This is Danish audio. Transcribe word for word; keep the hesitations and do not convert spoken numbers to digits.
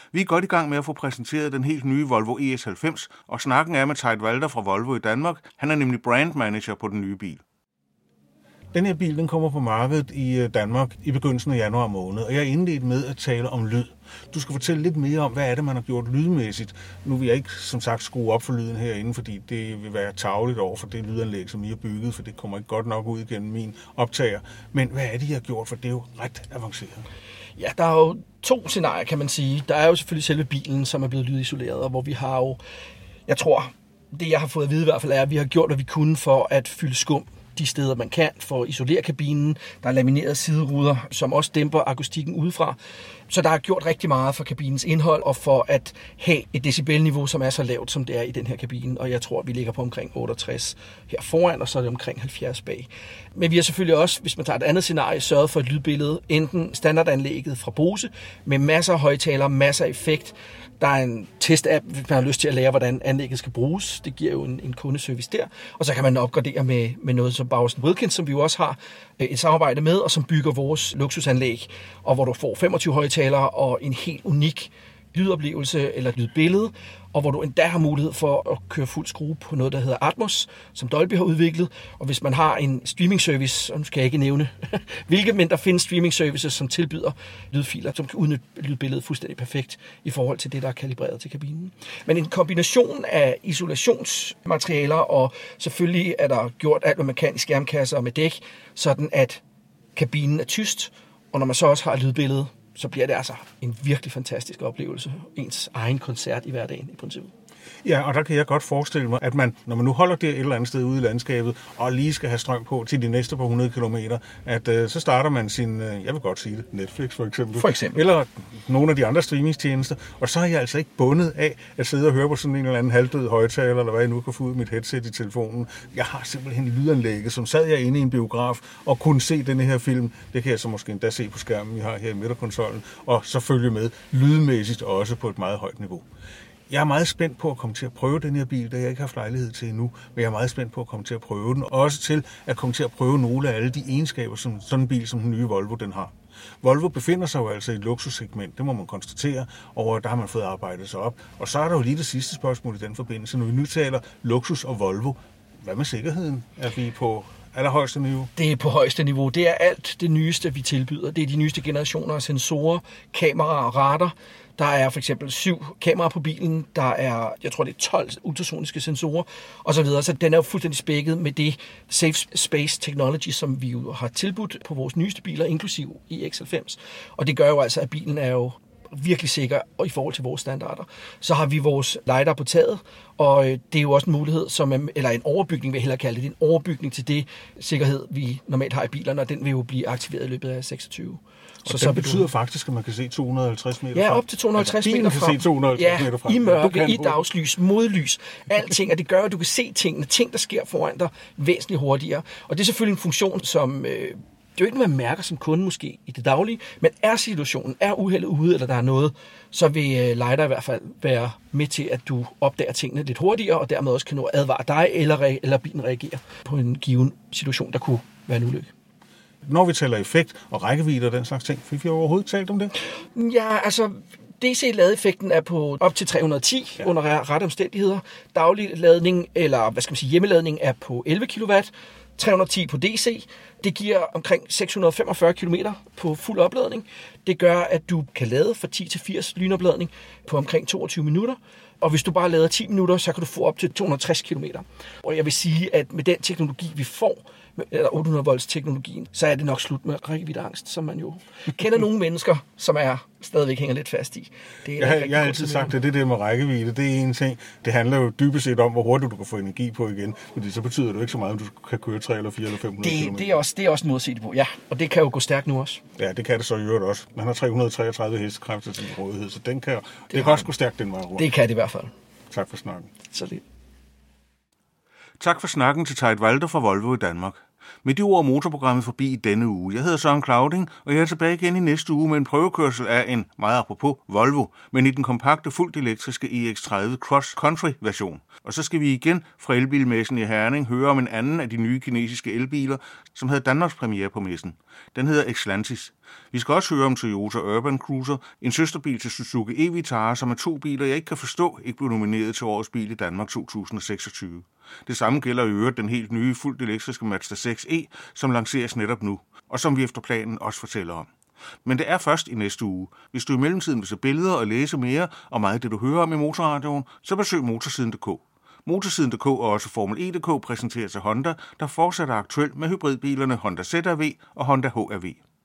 Vi er godt i gang med at få præsenteret den helt nye Volvo E S halvfems, og snakken er med Teit Walter fra Volvo i Danmark. Han er nemlig brand manager på den nye bil. Den her bil den kommer på markedet i Danmark i begyndelsen af januar måned, og jeg er indledt med at tale om lyd. Du skal fortælle lidt mere om, hvad er det, man har gjort lydmæssigt. Nu vil jeg ikke, som sagt, skrue op for lyden herinde, fordi det vil være tarveligt over for det lydanlæg, som I har bygget, for det kommer ikke godt nok ud gennem min optager. Men hvad er det, I har gjort, for det er jo ret avanceret? Ja, der er jo to scenarier, kan man sige. Der er jo selvfølgelig selve bilen, som er blevet lydisoleret, og hvor vi har jo, jeg tror, det jeg har fået at vide i hvert fald er, at vi har gjort, hvad vi kunne for at fylde skum de steder, man kan, for at isolere kabinen. Der er laminerede sideruder, som også dæmper akustikken udefra. Så der er gjort rigtig meget for kabinens indhold, og for at have et decibelniveau, som er så lavt, som det er i den her kabine. Og jeg tror, vi ligger på omkring otteogtres her foran, og så er det omkring halvfjerds bag. Men vi har selvfølgelig også, hvis man tager et andet scenarie, sørget for et lydbillede, enten standardanlægget fra Bose, med masser af højtalere, masser af effekt. Der er en test-app, hvis man har lyst til at lære, hvordan anlægget skal bruges. Det giver jo en, en kundeservice der. Og så kan man opgradere med, med noget som Bowers and Wilkins, som vi jo også har et samarbejde med, og som bygger vores luksusanlæg, og hvor du får femogtyve højtalere og en helt unik lydoplevelse eller lydbillede, og hvor du endda har mulighed for at køre fuld skrue på noget, der hedder Atmos, som Dolby har udviklet. Og hvis man har en streaming service, og nu skal jeg ikke nævne hvilke, men der findes streaming services, som tilbyder lydfiler, som kan udnytte lydbilledet fuldstændig perfekt i forhold til det, der er kalibreret til kabinen. Men en kombination af isolationsmaterialer, og selvfølgelig er der gjort alt, hvad man kan i skærmkasser og med dæk, sådan at kabinen er tyst, og når man så også har lydbilledet, så bliver det altså en virkelig fantastisk oplevelse. Ens egen koncert i hverdagen i princippet. Ja, og der kan jeg godt forestille mig, at man, når man nu holder det et eller andet sted ude i landskabet, og lige skal have strøm på til de næste par hundrede kilometer, at øh, så starter man sin, øh, jeg vil godt sige det, Netflix for eksempel. For eksempel. Eller nogle af de andre streamingstjenester. Og så er jeg altså ikke bundet af at sidde og høre på sådan en eller anden halvdød højtaler, eller hvad jeg nu kan få ud af mit headset i telefonen. Jeg har simpelthen lydanlægget, som sad jeg inde i en biograf og kunne se denne her film. Det kan jeg så måske endda se på skærmen, vi har her i midterkonsollen, og så følge med lydmæssigt også på et meget højt niveau. Jeg er meget spændt på at komme til at prøve den her bil, det har jeg ikke haft lejlighed til endnu, men jeg er meget spændt på at komme til at prøve den, og også til at komme til at prøve nogle af alle de egenskaber, som sådan en bil som den nye Volvo den har. Volvo befinder sig jo altså i et luksussegment, det må man konstatere, og der har man fået arbejdet sig op. Og så er der jo lige det sidste spørgsmål i den forbindelse, når vi nu taler luksus og Volvo. Hvad med sikkerheden? Er vi på allerhøjeste niveau? Det er på højeste niveau. Det er alt det nyeste, vi tilbyder. Det er de nyeste generationer af sensorer, kameraer og radar. Der er for eksempel syv kameraer på bilen, der er, jeg tror det er tolv ultrasoniske sensorer osv. Så, så den er jo fuldstændig spækket med det Safe Space Technology, som vi jo har tilbudt på vores nyeste biler, inklusiv i X halvfems. Og det gør jo altså, at bilen er jo virkelig sikker i forhold til vores standarder. Så har vi vores lidar på taget, og det er jo også en mulighed, som er, eller en overbygning, vil jeg hellere kalde det, en overbygning til det sikkerhed, vi normalt har i bilerne, og den vil jo blive aktiveret i løbet af seksogtyve. Så, så betyder du faktisk, at man kan se to hundrede og halvtreds meter frem? Ja, op til to hundrede og halvtreds altså, meter frem. Kan se to hundrede og halvtreds ja, meter frem. I mørke, i dagslys, modlys, alting, og det gør, at du kan se tingene, ting, der sker foran dig, væsentligt hurtigere. Og det er selvfølgelig en funktion, som øh, det er jo ikke, man mærker som kunde måske i det daglige, men er situationen, er uheldet ude, eller der er noget, så vil øh, lidar i hvert fald være med til, at du opdager tingene lidt hurtigere, og dermed også kan nå at advare dig, eller, re- eller bilen reagerer på en given situation, der kunne være en ulykke. Når vi taler effekt og rækkevidde og den slags ting, fik vi overhovedet talt om det? Ja, altså D C-ladeeffekten er på op til tre hundrede og ti ja. Under rette omstændigheder. Daglig ladning, eller hvad skal man sige, hjemmeladning er på elleve kilowatt. tre hundrede og ti på D C. Det giver omkring seks hundrede og femogfyrre kilometer på fuld opladning. Det gør, at du kan lade fra ti til firs lynopladning på omkring toogtyve minutter. Og hvis du bare lader ti minutter, så kan du få op til to hundrede og tres kilometer. Og jeg vil sige, at med den teknologi, vi får, eller otte hundrede volts teknologien, så er det nok slut med rækkeviddeangst, som man jo kender nogle mennesker, som er stadigvæk hænger lidt fast i. Det er jeg, jeg har altid sagt, at det der med rækkevidde, det er en ting. Det handler jo dybest set om, hvor hurtigt du kan få energi på igen. Fordi så betyder det jo ikke så meget, om du kan køre tre eller fire eller fem hundrede kilometer. Det er også, det er også en måde at se det på, ja. Og det kan jo gå stærkt nu også. Ja, det kan det så i øvrigt også. Man har tre hundrede og treogtredive hestekræfter til rådighed, så den kan, det, det kan også gå stærkt den vej rundt. Det kan det i hvert fald. Tak for snakken. Så lidt. Tak for snakken til Teit Walter fra Volvo i Danmark. Med de ord er motorprogrammet forbi i denne uge. Jeg hedder Søren Clauding, og jeg er tilbage igen i næste uge med en prøvekørsel af en, meget apropos, Volvo, men i den kompakte, fuldt elektriske E X tredive Cross Country version. Og så skal vi igen fra elbilmessen i Herning høre om en anden af de nye kinesiske elbiler, som havde Danmarks premiere på messen. Den hedder Xlantis. Vi skal også høre om Toyota Urban Cruiser, en søsterbil til Suzuki e-Vitara, som er to biler, jeg ikke kan forstå, ikke blev nomineret til årets bil i Danmark to tusind seksogtyve. Det samme gælder i øvrigt den helt nye, fuldt elektriske Mazda seks e, som lanceres netop nu, og som vi efter planen også fortæller om. Men det er først i næste uge. Hvis du i mellemtiden vil se billeder og læse mere om meget af det, du hører om i Motorradioen, så besøg motorsiden punktum d k. Motorsiden punktum d k og også Formel E punktum d k præsenterer til Honda, der fortsat er aktuel med hybridbilerne Honda Z R V og Honda H R V.